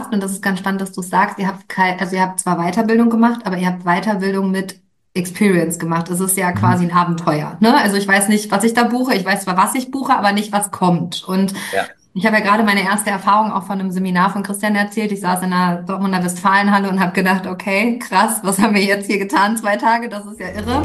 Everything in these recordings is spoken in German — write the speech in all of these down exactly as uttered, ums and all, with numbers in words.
geschafft und das ist ganz spannend, dass du es sagst. Ihr habt kein, also ihr habt zwar Weiterbildung gemacht, aber ihr habt Weiterbildung mit Experience gemacht. Es ist ja Mhm. quasi ein Abenteuer, ne? Also ich weiß nicht, was ich da buche. Ich weiß zwar, was ich buche, aber nicht, was kommt. Und Ja. ich habe ja gerade meine erste Erfahrung auch von einem Seminar von Christian erzählt. Ich saß in der Dortmunder Westfalenhalle und habe gedacht, okay, krass, was haben wir jetzt hier getan? Zwei Tage, das ist ja irre.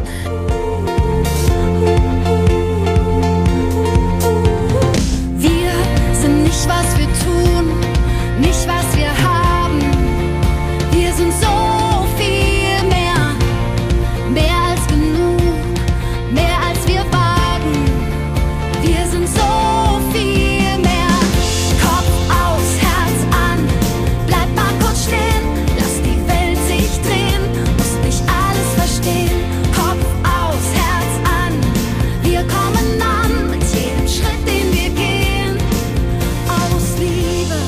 Wir sind nicht, was wir tun, nicht, was wir haben. Wir sind so viel mehr, mehr als genug, mehr als wir wagen. Wir sind so viel mehr. Kopf aus, Herz an, bleib mal kurz stehen, lass die Welt sich drehen, musst nicht alles verstehen. Kopf aus, Herz an, wir kommen an mit jedem Schritt, den wir gehen, aus Liebe.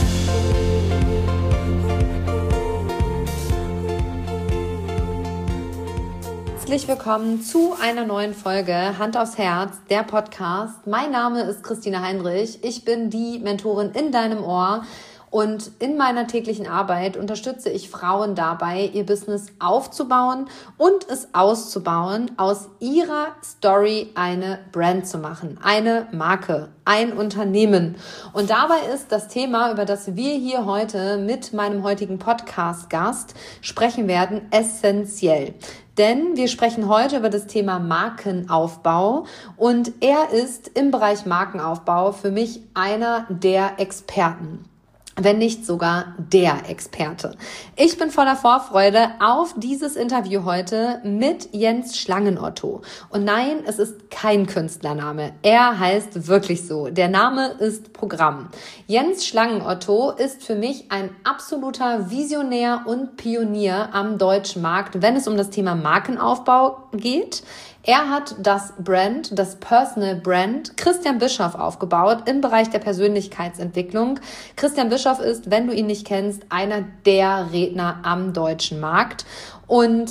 Herzlich willkommen zu einer neuen Folge Hand aufs Herz, der Podcast. Mein Name ist Christina Heinrich. Ich bin die Mentorin in deinem Ohr und in meiner täglichen Arbeit unterstütze ich Frauen dabei, ihr Business aufzubauen und es auszubauen, aus ihrer Story eine Brand zu machen, eine Marke, ein Unternehmen. Und dabei ist das Thema, über das wir hier heute mit meinem heutigen Podcast-Gast sprechen werden, essentiell. Denn wir sprechen heute über das Thema Markenaufbau und er ist im Bereich Markenaufbau für mich einer der Experten, wenn nicht sogar der Experte. Ich bin voller Vorfreude auf dieses Interview heute mit Jens Schlangenotto. Und nein, es ist kein Künstlername. Er heißt wirklich so. Der Name ist Programm. Jens Schlangenotto ist für mich ein absoluter Visionär und Pionier am deutschen Markt, wenn es um das Thema Markenaufbau geht. Er hat das Brand, das Personal Brand Christian Bischoff aufgebaut im Bereich der Persönlichkeitsentwicklung. Christian Bischoff ist, wenn du ihn nicht kennst, einer der Redner am deutschen Markt. Und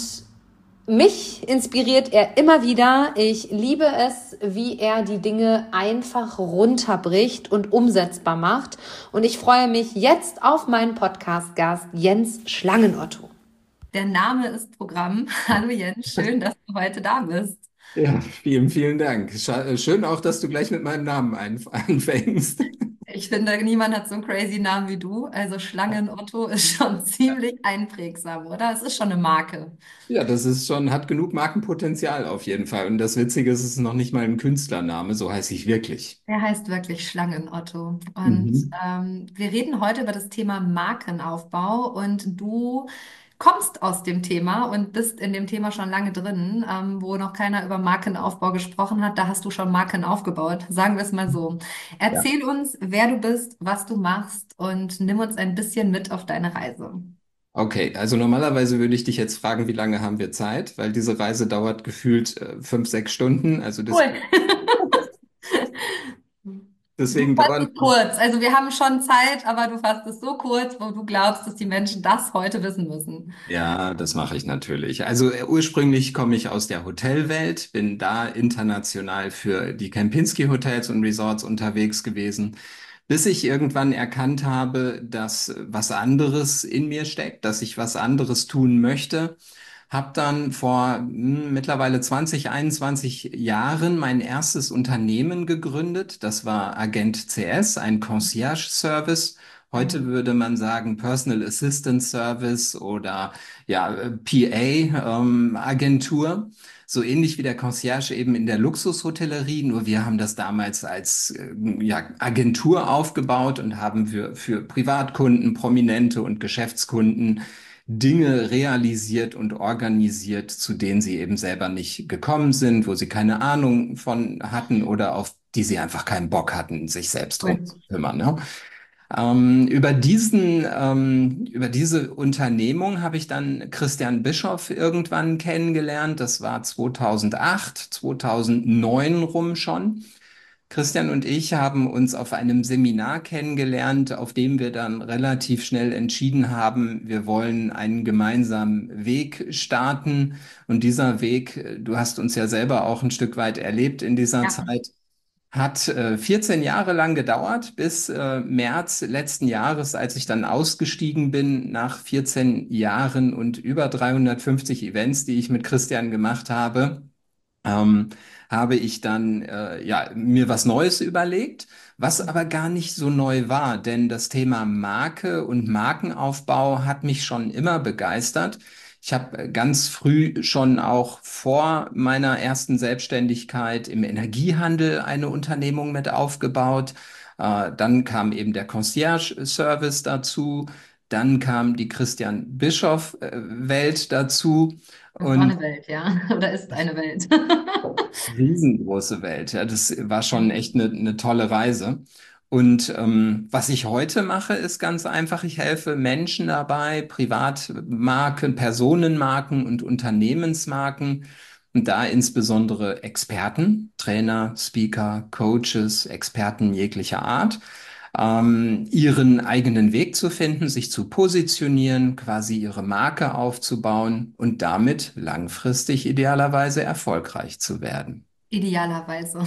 mich inspiriert er immer wieder. Ich liebe es, wie er die Dinge einfach runterbricht und umsetzbar macht. Und ich freue mich jetzt auf meinen Podcast-Gast Jens Schlangenotto. Der Name ist Programm. Hallo Jens, schön, dass du heute da bist. Ja, vielen, vielen Dank. Scha- äh, Schön auch, dass du gleich mit meinem Namen einf- anfängst. Ich finde, niemand hat so einen crazy Namen wie du. Also Schlangen Otto ist schon ziemlich einprägsam, oder? Es ist schon eine Marke. Ja, das ist schon, hat genug Markenpotenzial auf jeden Fall. Und das Witzige ist, es ist noch nicht mal ein Künstlername, so heiße ich wirklich. Er heißt wirklich Schlangen Otto. Und Mhm. ähm, wir reden heute über das Thema Markenaufbau und du kommst aus dem Thema und bist in dem Thema schon lange drin, ähm, wo noch keiner über Markenaufbau gesprochen hat. Da hast du schon Marken aufgebaut, sagen wir es mal so. Ja. Erzähl uns, wer du bist, was du machst und nimm uns ein bisschen mit auf deine Reise. Okay, also normalerweise würde ich dich jetzt fragen, wie lange haben wir Zeit? Weil diese Reise dauert gefühlt äh, fünf, sechs Stunden. Also das, Cool. Du deswegen fasst dauern. es kurz. Also wir haben schon Zeit, aber du fasst es so kurz, wo du glaubst, dass die Menschen das heute wissen müssen. Ja, das mache ich natürlich. Also äh, ursprünglich komme ich aus der Hotelwelt, bin da international für die Kempinski Hotels und Resorts unterwegs gewesen, bis ich irgendwann erkannt habe, dass was anderes in mir steckt, dass ich was anderes tun möchte. Hab dann vor hm, mittlerweile zwanzig, einundzwanzig Jahren mein erstes Unternehmen gegründet. Das war Agent C S, ein Concierge Service. Heute würde man sagen Personal Assistant Service oder ja, äh, P A, ähm, Agentur. So ähnlich wie der Concierge eben in der Luxushotellerie, nur wir haben das damals als äh, ja, Agentur aufgebaut und haben für, für Privatkunden, Prominente und Geschäftskunden Dinge realisiert und organisiert, zu denen sie eben selber nicht gekommen sind, wo sie keine Ahnung von hatten oder auf die sie einfach keinen Bock hatten, sich selbst drum Cool. zu kümmern. Ne? Ähm, über diesen, ähm, über diese Unternehmung habe ich dann Christian Bischoff irgendwann kennengelernt. Das war zweitausendacht, zweitausendneun rum schon. Christian und ich haben uns auf einem Seminar kennengelernt, auf dem wir dann relativ schnell entschieden haben, wir wollen einen gemeinsamen Weg starten. Und dieser Weg, äh, du hast uns ja selber auch ein Stück weit erlebt in dieser Ja. Zeit. Hat äh, vierzehn Jahre lang gedauert, bis äh, März letzten Jahres, als ich dann ausgestiegen bin, nach vierzehn Jahren und über dreihundertfünfzig Events, die ich mit Christian gemacht habe, ähm, habe ich dann äh, ja, mir was Neues überlegt, was aber gar nicht so neu war, denn das Thema Marke und Markenaufbau hat mich schon immer begeistert. Ich habe ganz früh schon auch vor meiner ersten Selbstständigkeit im Energiehandel eine Unternehmung mit aufgebaut. Äh, dann kam eben der Concierge-Service dazu. Dann kam die Christian Bischoff-Welt dazu. Das war Und eine Welt, ja. Oder ist eine Welt. riesengroße Welt. Ja, das war schon echt eine, eine tolle Reise. Und ähm, was ich heute mache, ist ganz einfach, ich helfe Menschen dabei, Privatmarken, Personenmarken und Unternehmensmarken, und da insbesondere Experten, Trainer, Speaker, Coaches, Experten jeglicher Art, ähm, ihren eigenen Weg zu finden, sich zu positionieren, quasi ihre Marke aufzubauen und damit langfristig idealerweise erfolgreich zu werden. Idealerweise.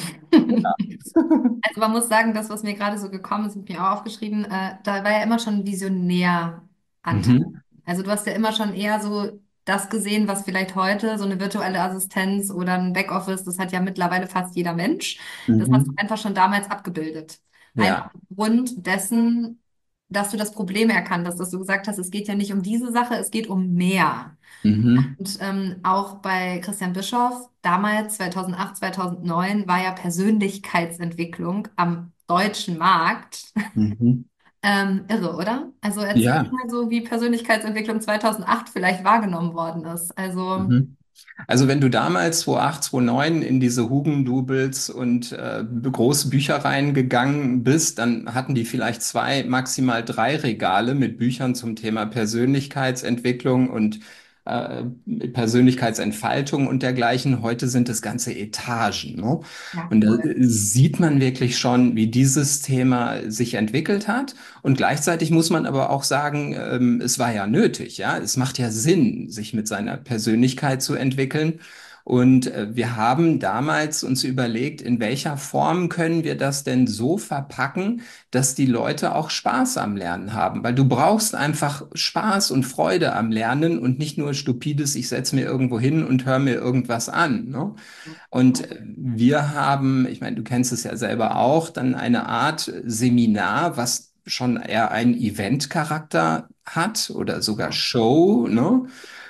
Also man muss sagen, das, was mir gerade so gekommen ist, habe ich mir auch aufgeschrieben, äh, da war ja immer schon ein Visionäranteil. Mhm. Also du hast ja immer schon eher so das gesehen, was vielleicht heute so eine virtuelle Assistenz oder ein Backoffice, das hat ja mittlerweile fast jeder Mensch. Das hast du Mhm. einfach schon damals abgebildet. Einfach Ja. aufgrund dessen, dass du das Problem erkannt hast, dass du gesagt hast, es geht ja nicht um diese Sache, es geht um mehr. Mhm. Und ähm, auch bei Christian Bischoff, damals zweitausendacht, zweitausendneun, war ja Persönlichkeitsentwicklung am deutschen Markt Mhm. ähm, irre, oder? Also erzähl Ja. mal so, wie Persönlichkeitsentwicklung zweitausendacht vielleicht wahrgenommen worden ist. Also, Mhm. Also wenn du damals zweitausendacht, zweitausendneun in diese Hugendubels und äh, große Büchereien gegangen bist, dann hatten die vielleicht zwei, maximal drei Regale mit Büchern zum Thema Persönlichkeitsentwicklung und äh, Persönlichkeitsentfaltung und dergleichen. Heute sind es ganze Etagen, ne? ja, Und da voll. äh, sieht man wirklich schon, wie dieses Thema sich entwickelt hat. Und gleichzeitig muss man aber auch sagen, ähm, es war ja nötig, ja. Es macht ja Sinn, sich mit seiner Persönlichkeit zu entwickeln. Und äh, wir haben damals uns überlegt, in welcher Form können wir das denn so verpacken, dass die Leute auch Spaß am Lernen haben. Weil du brauchst einfach Spaß und Freude am Lernen und nicht nur stupides, ich setze mir irgendwo hin und höre mir irgendwas an, ne? Und wir haben, ich meine, du kennst es ja selber auch, dann eine Art Seminar, was schon eher einen Event-Charakter hat oder sogar Show, ne,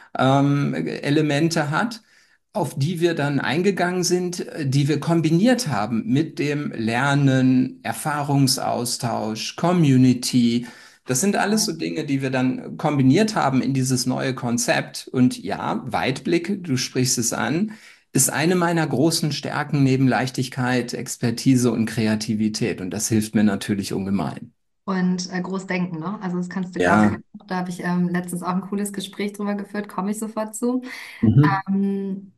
ähm, Elemente hat, auf die wir dann eingegangen sind, äh, die wir kombiniert haben mit dem Lernen, Erfahrungsaustausch, Community. Das sind alles so Dinge, die wir dann kombiniert haben in dieses neue Konzept. Und ja, Weitblick, du sprichst es an, ist eine meiner großen Stärken neben Leichtigkeit, Expertise und Kreativität. Und das hilft mir natürlich ungemein. Und äh, groß denken, ne? Also das kannst du, glaube ich, Ja. auch. Da habe ich ähm, letztens auch ein cooles Gespräch drüber geführt, komme ich sofort zu. Mhm. Ähm,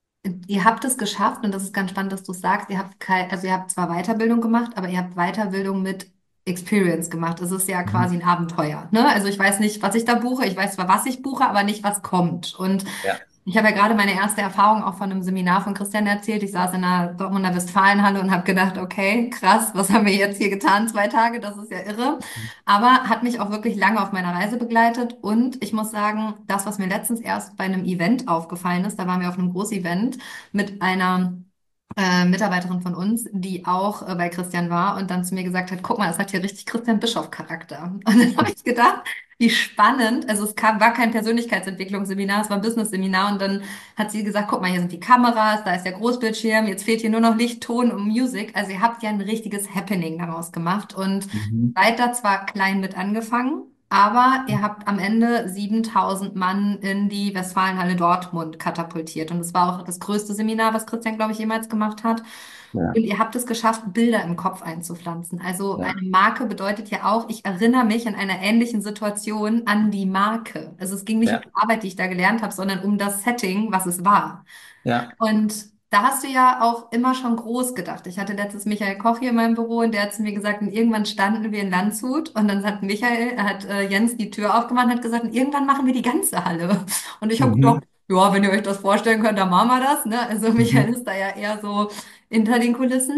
Ihr habt es geschafft, und das ist ganz spannend, dass du es sagst, ihr habt kein, also ihr habt zwar Weiterbildung gemacht, aber ihr habt Weiterbildung mit Experience gemacht. Es ist ja Mhm. quasi ein Abenteuer, ne? Also ich weiß nicht, was ich da buche, ich weiß zwar, was ich buche, aber nicht, was kommt. Und Ja. ich habe ja gerade meine erste Erfahrung auch von einem Seminar von Christian erzählt. Ich saß in der Dortmunder Westfalenhalle und habe gedacht, okay, krass, was haben wir jetzt hier getan, zwei Tage? Das ist ja irre. Aber hat mich auch wirklich lange auf meiner Reise begleitet. Und ich muss sagen, das, was mir letztens erst bei einem Event aufgefallen ist, da waren wir auf einem Großevent mit einer äh, Mitarbeiterin von uns, die auch äh, bei Christian war und dann zu mir gesagt hat, guck mal, das hat hier richtig Christian Bischoff-Charakter. Und dann habe ich gedacht, wie spannend. Also es kam, war kein Persönlichkeitsentwicklungsseminar, es war ein Business-Seminar und dann hat sie gesagt, guck mal, hier sind die Kameras, da ist der Großbildschirm, jetzt fehlt hier nur noch Licht, Ton und Musik. Also ihr habt ja ein richtiges Happening daraus gemacht und Mhm. seid da zwar klein mit angefangen, aber ihr habt am Ende siebentausend Mann in die Westfalenhalle Dortmund katapultiert. Und es war auch das größte Seminar, was Christian, glaube ich, jemals gemacht hat. Ja. Und ihr habt es geschafft, Bilder im Kopf einzupflanzen. Also Ja. eine Marke bedeutet ja auch, ich erinnere mich in einer ähnlichen Situation an die Marke. Also es ging nicht um Ja. die Arbeit, die ich da gelernt habe, sondern um das Setting, was es war. Ja. Und da hast du ja auch immer schon groß gedacht. Ich hatte letztes Michael Koch hier in meinem Büro und der hat zu mir gesagt, und irgendwann standen wir in Landshut und dann hat Michael, hat äh, Jens die Tür aufgemacht und hat gesagt, und irgendwann machen wir die ganze Halle. Und ich habe Mhm. gedacht, ja, wenn ihr euch das vorstellen könnt, dann machen wir das. Ne? Also Michael Mhm. ist da ja eher so hinter den Kulissen.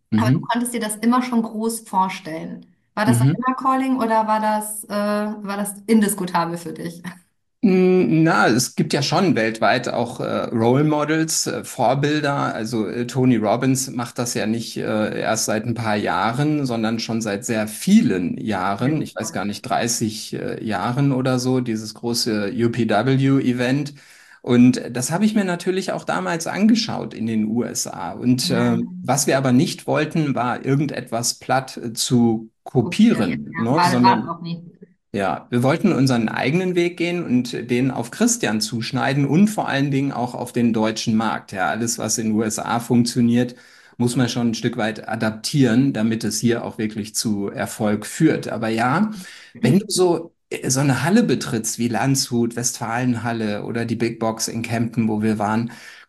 Aber du Mhm. konntest dir das immer schon groß vorstellen. War das ein Mhm. inner Calling oder war das, äh, war das indiskutabel für dich? Mm, Na, es gibt ja schon weltweit auch äh, Role Models, äh, Vorbilder. Also äh, Tony Robbins macht das ja nicht äh, erst seit ein paar Jahren, sondern schon seit sehr vielen Jahren. Ich weiß gar nicht, dreißig äh, Jahren oder so, dieses große U P W-Event. Und das habe ich mir natürlich auch damals angeschaut in den U S A. Und Ja, äh, was wir aber nicht wollten, war irgendetwas platt äh, zu kopieren. kopieren, Ja, ne? war, war es Sondern auch nie. ja, wir wollten unseren eigenen Weg gehen und den auf Christian zuschneiden und vor allen Dingen auch auf den deutschen Markt. Ja, alles, was in den U S A funktioniert, muss man schon ein Stück weit adaptieren, damit es hier auch wirklich zu Erfolg führt. Aber ja, wenn du so, äh, so eine Halle betrittst wie Landshut, Westfalenhalle oder die Big Box in Kempten, wo wir waren,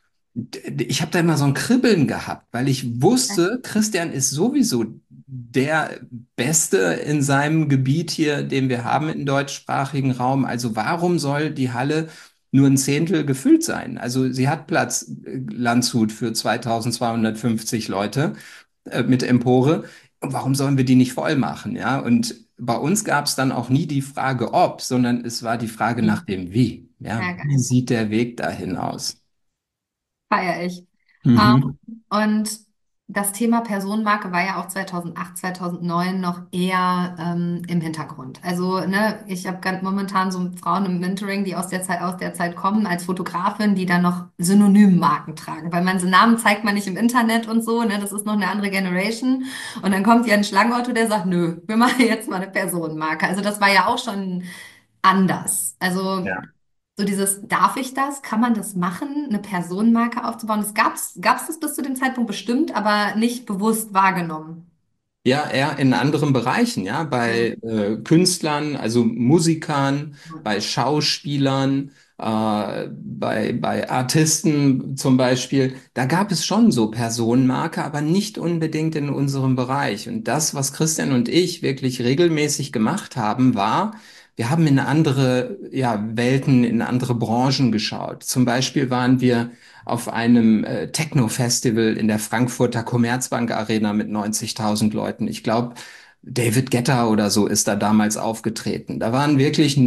D- ich habe da immer so ein Kribbeln gehabt, weil ich wusste, Christian ist sowieso der Beste in seinem Gebiet hier, den wir haben im deutschsprachigen Raum. Also warum soll die Halle nur ein Zehntel gefüllt sein? Also sie hat Platz, äh, Landshut, für zweitausendzweihundertfünfzig Leute äh, mit Empore. Und warum sollen wir die nicht voll machen? Ja, und bei uns gab es dann auch nie die Frage ob, sondern es war die Frage nach dem Wie. Ja, Ja, wie geil. sieht der Weg dahin aus? Feier ich. Mhm. Ähm, und das Thema Personenmarke war ja auch zweitausendacht, zweitausendneun noch eher ähm, im Hintergrund. Also, ne, ich habe ganz momentan so Frauen im Mentoring, die aus der Zeit, aus der Zeit kommen, als Fotografin, die dann noch Synonymmarken tragen. Weil man so Namen zeigt man nicht im Internet und so, ne, das ist noch eine andere Generation. Und dann kommt Jan Schlangenotto, der sagt, nö, wir machen jetzt mal eine Personenmarke. Also, das war ja auch schon anders. Also, Ja. so dieses, darf ich das? Kann man das machen, eine Personenmarke aufzubauen? Das gab's, gab's das bis zu dem Zeitpunkt bestimmt, aber nicht bewusst wahrgenommen. Ja, eher in anderen Bereichen, ja, bei Mhm. äh, Künstlern, also Musikern, bei Schauspielern, äh, bei, bei Artisten zum Beispiel. Da gab es schon so Personenmarke, aber nicht unbedingt in unserem Bereich. Und das, was Christian und ich wirklich regelmäßig gemacht haben, war, wir haben in andere, ja, Welten, in andere Branchen geschaut. Zum Beispiel waren wir auf einem äh, Techno-Festival in der Frankfurter Commerzbank Arena mit neunzigtausend Leuten. Ich glaube, David Guetta oder so ist da damals aufgetreten. Da waren wirklich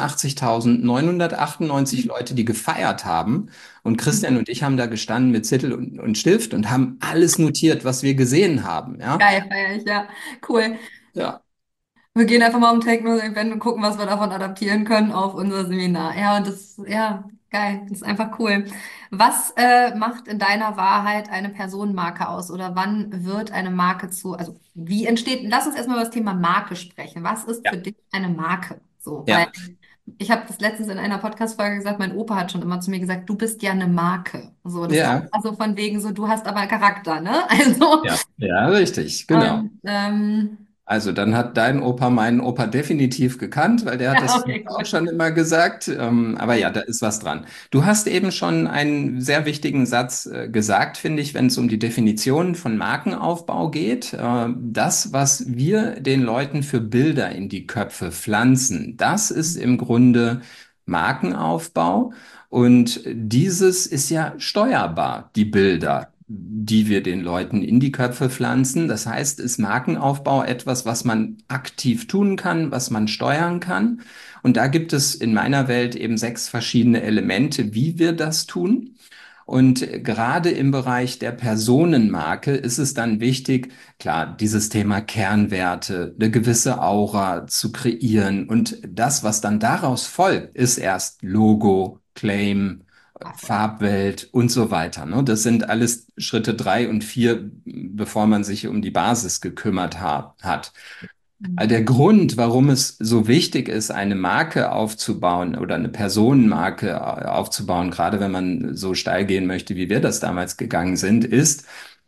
neunundachtzigtausendneunhundertachtundneunzig Leute, die gefeiert haben. Und Christian und ich haben da gestanden mit Zettel und, und Stift und haben alles notiert, was wir gesehen haben. Ja, Geil, feier ich, ja. Cool. ja, Wir gehen einfach mal um Techno-Event und gucken, was wir davon adaptieren können auf unser Seminar. Ja, und das, ja, geil. Das ist einfach cool. Was äh, macht in deiner Wahrheit eine Personenmarke aus? Oder wann wird eine Marke zu, also wie entsteht, lass uns erstmal über das Thema Marke sprechen. Was ist ja, für dich eine Marke? So, weil ja, ich habe das letztens in einer Podcast-Folge gesagt, mein Opa hat schon immer zu mir gesagt, du bist ja eine Marke. So, das war ja, also von wegen so, du hast aber Charakter, ne? Also, ja, ja, richtig, genau. und, ähm, Also dann hat dein Opa meinen Opa definitiv gekannt, weil der hat ja, das okay, auch cool. schon immer gesagt. Ähm, aber ja, da ist was dran. Du hast eben schon einen sehr wichtigen Satz äh, gesagt, finde ich, wenn es um die Definition von Markenaufbau geht. Äh, das, was wir den Leuten für Bilder in die Köpfe pflanzen, das ist im Grunde Markenaufbau. Und dieses ist ja steuerbar, die Bilder, die wir den Leuten in die Köpfe pflanzen. Das heißt, ist Markenaufbau etwas, was man aktiv tun kann, was man steuern kann. Und da gibt es in meiner Welt eben sechs verschiedene Elemente, wie wir das tun. Und gerade im Bereich der Personenmarke ist es dann wichtig, klar, dieses Thema Kernwerte, eine gewisse Aura zu kreieren. Und das, was dann daraus folgt, ist erst Logo, Claim, Farbwelt und so weiter. Ne? Das sind alles Schritte drei und vier, bevor man sich um die Basis gekümmert ha hat. All Der Grund, warum es so wichtig ist, eine Marke aufzubauen oder eine Personenmarke äh, aufzubauen, gerade wenn man so steil gehen möchte, wie wir das damals gegangen sind, ist,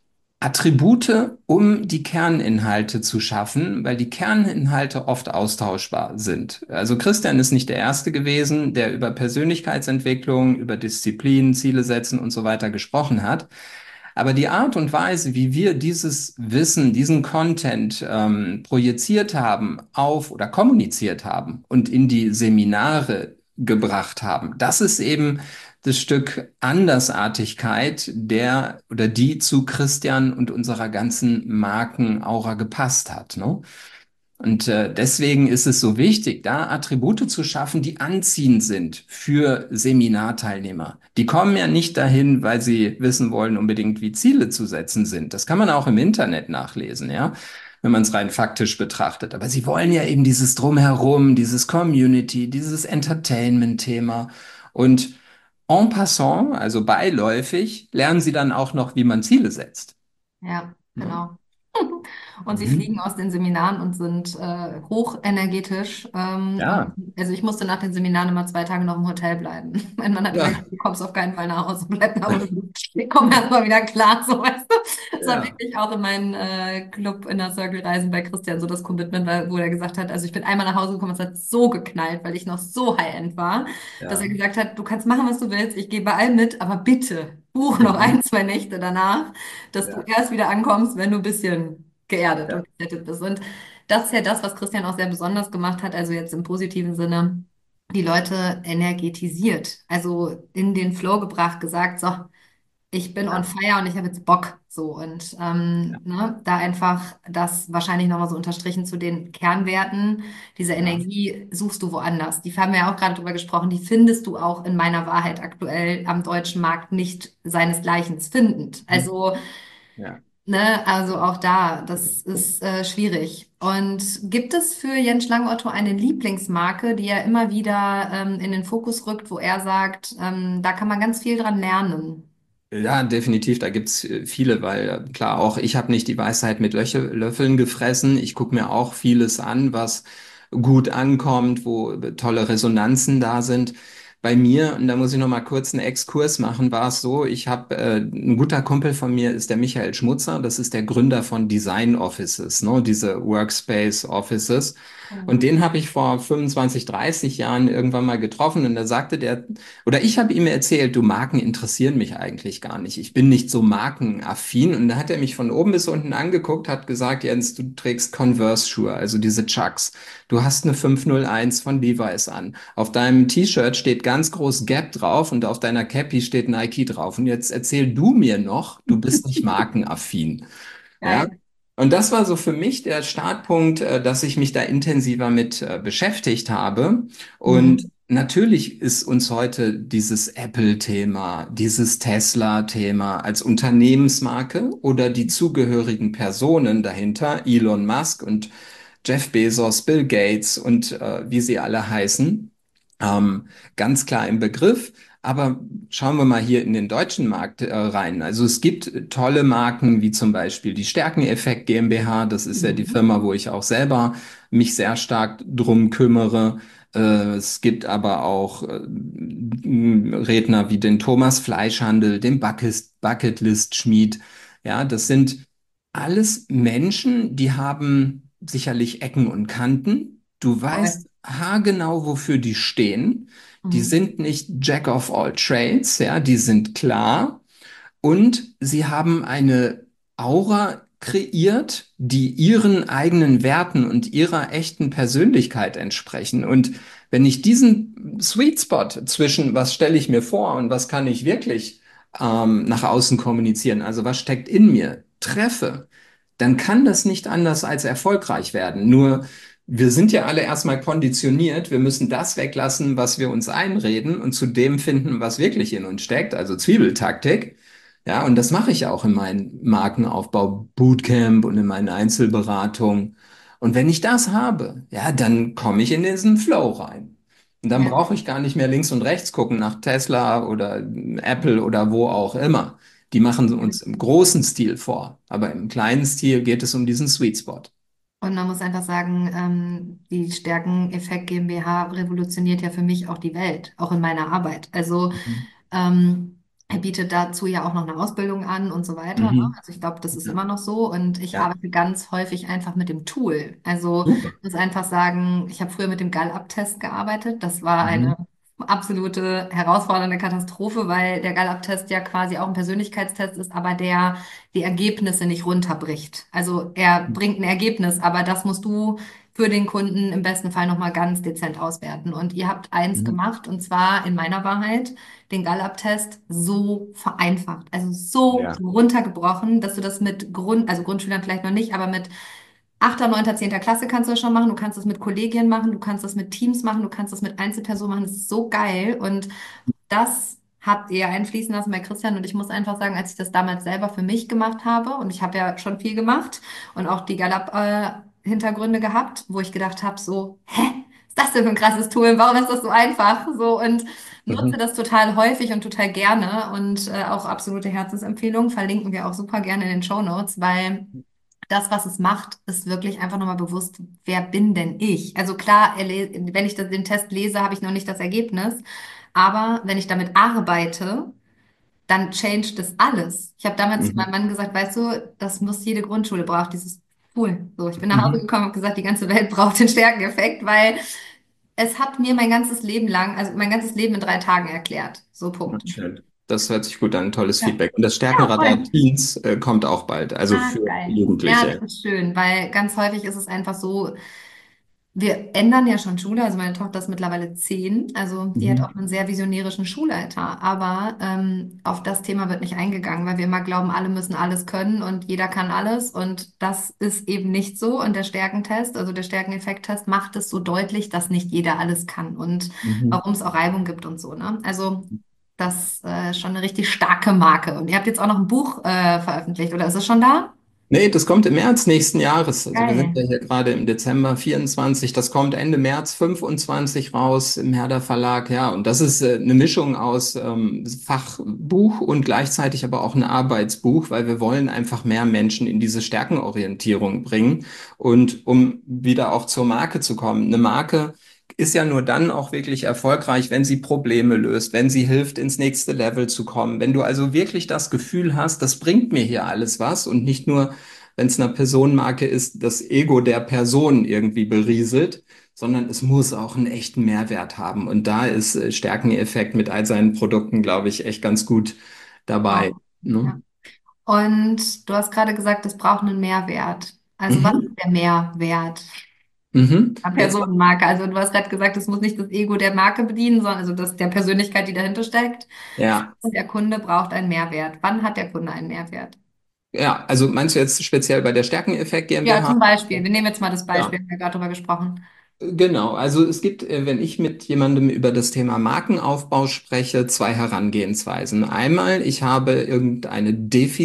Attribute, um die Kerninhalte zu schaffen, weil die Kerninhalte oft austauschbar sind. Also Christian ist nicht der Erste gewesen, der über Persönlichkeitsentwicklung, über Disziplin, Ziele setzen und so weiter gesprochen hat. Aber die Art und Weise, wie wir dieses Wissen, diesen Content ähm, projiziert haben auf oder kommuniziert haben und in die Seminare gebracht haben, das ist eben das Stück Andersartigkeit, der oder die zu Christian und unserer ganzen Markenaura gepasst hat, ne? Und äh, deswegen ist es so wichtig, da Attribute zu schaffen, die anziehend sind für Seminarteilnehmer. Die kommen ja nicht dahin, weil sie wissen wollen unbedingt, wie Ziele zu setzen sind. Das kann man auch im Internet nachlesen, ja, wenn man es rein faktisch betrachtet. Aber sie wollen ja eben dieses Drumherum, dieses Community, dieses Entertainment-Thema. Und en passant, also beiläufig, lernen sie dann auch noch, wie man Ziele setzt. Ja, Ne? genau. Und sie fliegen Mhm. aus den Seminaren und sind äh, hochenergetisch. Ähm, Ja, und also ich musste nach den Seminaren immer zwei Tage noch im Hotel bleiben. Mein Mann hat immer ja, gesagt, du kommst auf keinen Fall nach Hause, bleib da, wo du bist. Ich komme erst mal wieder klar, so weißt du. Das war ja, wirklich auch in meinem äh, Club Inner Circle Reisen bei Christian so das Commitment, weil, wo er gesagt hat, also ich bin einmal nach Hause gekommen, es hat so geknallt, weil ich noch so high-end war, dass er ja. gesagt hat, du kannst machen, was du willst, ich gehe bei allem mit, aber bitte buch noch Mhm. ein, zwei Nächte danach, dass du Ja, erst wieder ankommst, wenn du ein bisschen geerdet ja, und gesettet bist. Und das ist ja das, was Christian auch sehr besonders gemacht hat, also jetzt im positiven Sinne, die Leute energetisiert, also in den Flow gebracht, gesagt, so, ich bin on ja, fire und ich habe jetzt Bock. So, und ähm, ja, ne, da einfach das wahrscheinlich nochmal so unterstrichen zu den Kernwerten. Diese ja. Energie suchst du woanders. Die haben wir ja auch gerade drüber gesprochen, die findest du auch in meiner Wahrheit aktuell am deutschen Markt nicht seinesgleichen findend. Mhm. Also Ja. Ne, also auch da, das ist äh, schwierig. Und gibt es für Jens Schlangenotto eine Lieblingsmarke, die er immer wieder ähm, in den Fokus rückt, wo er sagt, ähm, da kann man ganz viel dran lernen? Ja, definitiv, da gibt's äh, viele, weil äh, klar, auch ich habe nicht die Weisheit mit Löche, Löffeln gefressen. Ich gucke mir auch vieles an, was gut ankommt, wo äh, tolle Resonanzen da sind. Bei mir, und da muss ich noch mal kurz einen Exkurs machen, war es so, ich habe, äh, ein guter Kumpel von mir ist der Michael Schmutzer, das ist der Gründer von Design Offices, ne, diese Workspace Offices. Und Mhm. den habe ich vor fünfundzwanzig, dreißig Jahren irgendwann mal getroffen und da sagte der, oder ich habe ihm erzählt, du, Marken interessieren mich eigentlich gar nicht. Ich bin nicht so markenaffin. Und da hat er mich von oben bis unten angeguckt, hat gesagt, Jens, du trägst Converse-Schuhe, also diese Chucks. Du hast eine fünf null eins von Levi's an. Auf deinem T-Shirt steht ganz groß Gap drauf und auf deiner Cappy steht Nike drauf. Und jetzt erzähl du mir noch, du bist nicht markenaffin. Ja? Geil. Und das war so für mich der Startpunkt, äh, dass ich mich da intensiver mit äh, beschäftigt habe. Und Mhm. natürlich ist uns heute dieses Apple-Thema, dieses Tesla-Thema als Unternehmensmarke oder die zugehörigen Personen dahinter, Elon Musk und Jeff Bezos, Bill Gates und äh, wie sie alle heißen, ähm, ganz klar im Begriff. Aber schauen wir mal hier in den deutschen Markt äh, rein. Also es gibt tolle Marken wie zum Beispiel die Stärkeneffekt GmbH. Das ist ja die Mhm. Firma, wo ich auch selber mich sehr stark drum kümmere. Äh, es gibt aber auch äh, Redner wie den Thomas Fleischhandel, den Bucket, Bucketlist Schmied. Ja, das sind alles Menschen, die haben sicherlich Ecken und Kanten. Du Voll. weißt haargenau, wofür die stehen. Die Mhm. sind nicht Jack of all trades, ja, die sind klar und sie haben eine Aura kreiert, die ihren eigenen Werten und ihrer echten Persönlichkeit entsprechen. Und wenn ich diesen Sweet Spot zwischen was stelle ich mir vor und was kann ich wirklich ähm, nach außen kommunizieren, also was steckt in mir, treffe, dann kann das nicht anders als erfolgreich werden. Nur wir sind ja alle erstmal konditioniert. Wir müssen das weglassen, was wir uns einreden und zu dem finden, was wirklich in uns steckt, also Zwiebeltaktik. Ja, und das mache ich auch in meinem Markenaufbau Bootcamp und in meinen Einzelberatungen. Und wenn ich das habe, ja, dann komme ich in diesen Flow rein. Und dann Ja. brauche ich gar nicht mehr links und rechts gucken nach Tesla oder Apple oder wo auch immer. Die machen uns im großen Stil vor, aber im kleinen Stil geht es um diesen Sweet Spot. Und man muss einfach sagen, ähm, die Stärken-Effekt GmbH revolutioniert ja für mich auch die Welt, auch in meiner Arbeit. Also Mhm. ähm, er bietet dazu ja auch noch eine Ausbildung an und so weiter. Ne? Mhm. Also ich glaube, das ist Ja, immer noch so. Und ich ja, arbeite ganz häufig einfach mit dem Tool. Also super. ich muss einfach sagen, ich habe früher mit dem Gallup-Test gearbeitet. Das war eine Mhm. absolute herausfordernde Katastrophe, weil der Gallup-Test ja quasi auch ein Persönlichkeitstest ist, aber der die Ergebnisse nicht runterbricht. Also er bringt ein Ergebnis, aber das musst du für den Kunden im besten Fall nochmal ganz dezent auswerten. Und ihr habt eins Mhm. gemacht, und zwar in meiner Wahrheit, den Gallup-Test so vereinfacht, also so Ja. runtergebrochen, dass du das mit Grund, also Grundschülern vielleicht noch nicht, aber mit achter, neunter, zehnter Klasse kannst du das schon machen. Du kannst das mit Kollegien machen, du kannst das mit Teams machen, du kannst das mit Einzelpersonen machen. Das ist so geil. Und das habt ihr einfließen lassen bei Christian. Und ich muss einfach sagen, als ich das damals selber für mich gemacht habe, und ich habe ja schon viel gemacht und auch die Gallup-Hintergründe gehabt, wo ich gedacht habe, so, hä? Was ist das denn für ein krasses Tool? Warum ist das so einfach? So und nutze Mhm. das total häufig und total gerne und äh, auch absolute Herzensempfehlung. Verlinken wir auch super gerne in den Show Notes, weil das, was es macht, ist wirklich einfach nochmal bewusst, wer bin denn ich? Also klar, er le- wenn ich das, den Test lese, habe ich noch nicht das Ergebnis. Aber wenn ich damit arbeite, dann changed das alles. Ich habe damals zu meinem Mhm. Mann gesagt, weißt du, das muss jede Grundschule braucht, dieses Tool. So, ich bin nach Hause Mhm. gekommen und gesagt, die ganze Welt braucht den Stärkeneffekt, weil es hat mir mein ganzes Leben lang, also mein ganzes Leben in drei Tagen erklärt. So Ja, Punkt. schön. Das hört sich gut an, tolles Ja, Feedback. Und das ja, Stärkenradar voll. Teens äh, kommt auch bald, also Ah, für geil. Ja, das Jugendliche. ist schön, weil ganz häufig ist es einfach so, wir ändern ja schon Schule, also meine Tochter ist mittlerweile zehn, also die hat auch Mhm. einen sehr visionärischen Schulleiter, aber ähm, auf das Thema wird nicht eingegangen, weil wir immer glauben, alle müssen alles können und jeder kann alles und das ist eben nicht so und der Stärkentest, also der Stärkeneffekttest macht es so deutlich, dass nicht jeder alles kann und Mhm. warum es auch Reibung gibt und so, ne? Also das äh, ist schon eine richtig starke Marke und ihr habt jetzt auch noch ein Buch äh, veröffentlicht, oder ist es schon da? Nee, das kommt im März nächsten Jahres. Also wir sind Geil. ja hier gerade im Dezember vierundzwanzig. Das kommt Ende März fünfundzwanzig raus im Herder Verlag. Ja, und das ist äh, eine Mischung aus ähm, Fachbuch und gleichzeitig aber auch ein Arbeitsbuch, weil wir wollen einfach mehr Menschen in diese Stärkenorientierung bringen. Und um wieder auch zur Marke zu kommen. Eine Marke ist ja nur dann auch wirklich erfolgreich, wenn sie Probleme löst, wenn sie hilft, ins nächste Level zu kommen. Wenn du also wirklich das Gefühl hast, das bringt mir hier alles was und nicht nur, wenn es eine Personenmarke ist, das Ego der Person irgendwie berieselt, sondern es muss auch einen echten Mehrwert haben. Und da ist äh, Stärkeneffekt mit all seinen Produkten, glaube ich, echt ganz gut dabei. Wow. Ne? Ja. Und du hast gerade gesagt, es braucht einen Mehrwert. Also was Mhm. ist der Mehrwert Mhm. einer Jetzt, Personenmarke? Also du hast gerade gesagt, es muss nicht das Ego der Marke bedienen, sondern also das der Persönlichkeit, die dahinter steckt. ja, Und der Kunde braucht einen Mehrwert. Wann hat der Kunde einen Mehrwert? ja, also meinst du jetzt speziell bei der Stärkeneffekt Ja, GmbH? zum Beispiel. Wir nehmen jetzt mal das Ja. Beispiel, wir haben ja gerade drüber gesprochen. Genau, also es gibt, äh, wenn ich mit jemandem über das Thema Markenaufbau spreche, zwei Herangehensweisen. Einmal, ich habe irgendeine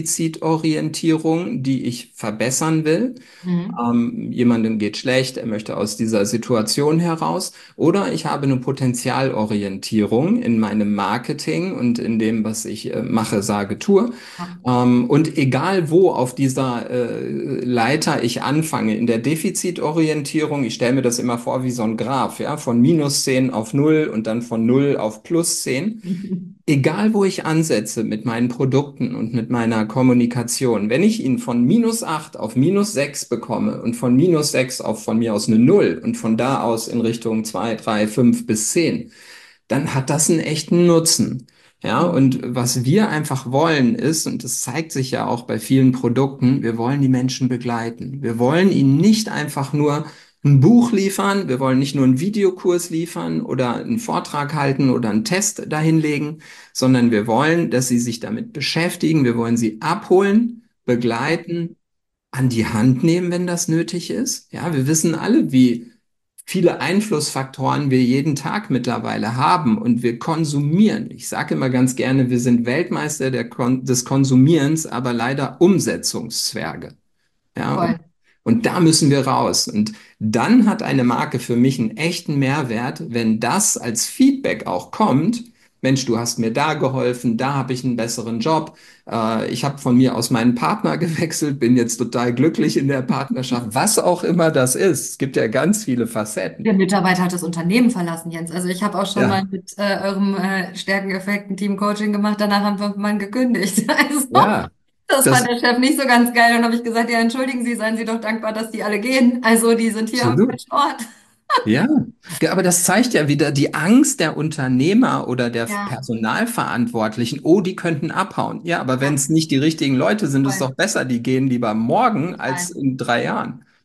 Defizitorientierung, die ich verbessern will. Mhm. Ähm, jemandem geht schlecht, er möchte aus dieser Situation heraus. Oder ich habe eine Potenzialorientierung in meinem Marketing und in dem, was ich äh, mache, sage, tue. Ja. Ähm, und egal wo auf dieser äh, Leiter ich anfange, in der Defizitorientierung, ich stelle mir das immer vor wie so ein Graph, ja, von minus zehn auf null und dann von null auf plus zehn. Egal wo ich ansetze mit meinen Produkten und mit meiner Kommunikation, wenn ich ihn von minus acht auf minus sechs bekomme und von minus sechs auf von mir aus eine null und von da aus in Richtung zwei, drei, fünf bis zehn, dann hat das einen echten Nutzen. Ja, und was wir einfach wollen ist, und das zeigt sich ja auch bei vielen Produkten, wir wollen die Menschen begleiten. Wir wollen ihnen nicht einfach nur ein Buch liefern, wir wollen nicht nur einen Videokurs liefern oder einen Vortrag halten oder einen Test dahinlegen, sondern wir wollen, dass sie sich damit beschäftigen, wir wollen sie abholen, begleiten, an die Hand nehmen, wenn das nötig ist. Ja, wir wissen alle, wie viele Einflussfaktoren wir jeden Tag mittlerweile haben und wir konsumieren. Ich sage immer ganz gerne, wir sind Weltmeister der Kon des Konsumierens, aber leider Umsetzungszwerge. Ja, und, Voll. und da müssen wir raus. Und dann hat eine Marke für mich einen echten Mehrwert, wenn das als Feedback auch kommt. Mensch, du hast mir da geholfen, da habe ich einen besseren Job. Äh, ich habe von mir aus meinen Partner gewechselt, bin jetzt total glücklich in der Partnerschaft, was auch immer das ist. Es gibt ja ganz viele Der Facetten. Mitarbeiter hat das Unternehmen verlassen, Jens. Also ich habe auch schon mal Ja, mit äh, eurem äh, Stärkeneffekten Team-Coaching gemacht. Danach haben wir mal gekündigt. Also ja, das fand das der Chef nicht so ganz geil. Dann habe ich gesagt, ja, entschuldigen Sie, seien Sie doch dankbar, dass die alle gehen. Also die sind hier am absolut. falschen Ort. Ja, Ge- aber das zeigt ja wieder die Angst der Unternehmer oder der Ja, Personalverantwortlichen. Oh, die könnten abhauen. Ja, aber wenn ja, es nicht die richtigen Leute sind, ist es voll, doch besser, die gehen lieber morgen als total. in drei Jahren.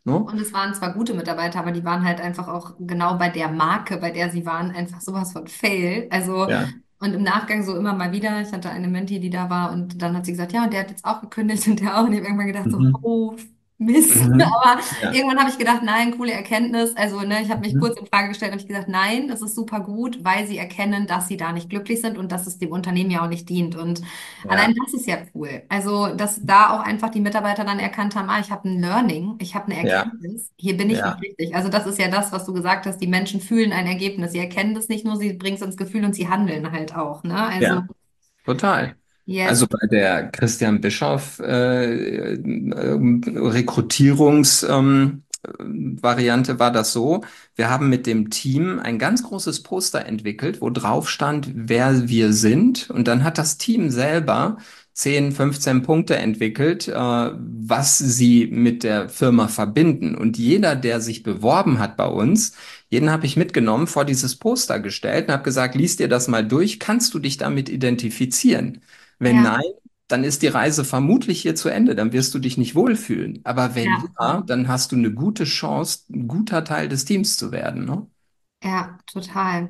Ne? Und es waren zwar gute Mitarbeiter, aber die waren halt einfach auch genau bei der Marke, bei der sie waren, einfach sowas von Fail. Also, Ja. und im Nachgang so immer mal wieder. Ich hatte eine Menti, die da war und dann hat sie gesagt, ja, und der hat jetzt auch gekündigt und der auch. Und ich habe irgendwann gedacht so, Mhm. oh, Mist. Mhm. Aber Ja. irgendwann habe ich gedacht, nein, coole Erkenntnis. Also, ne, ich habe mich Mhm. kurz in Frage gestellt und ich gesagt, nein, es ist super gut, weil sie erkennen, dass sie da nicht glücklich sind und dass es dem Unternehmen ja auch nicht dient. Und allein Ja. das ist ja cool. Also, dass da auch einfach die Mitarbeiter dann erkannt haben, ah, ich habe ein Learning, ich habe eine Ja. Erkenntnis, hier bin ich nicht Ja. richtig. Also, das ist ja das, was du gesagt hast, die Menschen fühlen ein Ergebnis. Sie erkennen das nicht nur, sie bringen es ins Gefühl und sie handeln halt auch, ne? Also, Ja. Total. yes, Also bei der Christian Bischoff äh, ähm, Rekrutierungs ähm, Variante war das so, wir haben mit dem Team ein ganz großes Poster entwickelt, wo drauf stand, wer wir sind. Und dann hat das Team selber zehn, fünfzehn Punkte entwickelt, äh, was sie mit der Firma verbinden. Und jeder, der sich beworben hat bei uns, jeden habe ich mitgenommen, vor dieses Poster gestellt und habe gesagt, lies dir das mal durch, kannst du dich damit identifizieren? Wenn ja, nein, dann ist die Reise vermutlich hier zu Ende, dann wirst du dich nicht wohlfühlen. Aber wenn ja. ja, dann hast du eine gute Chance, ein guter Teil des Teams zu werden, ne? Ja, total.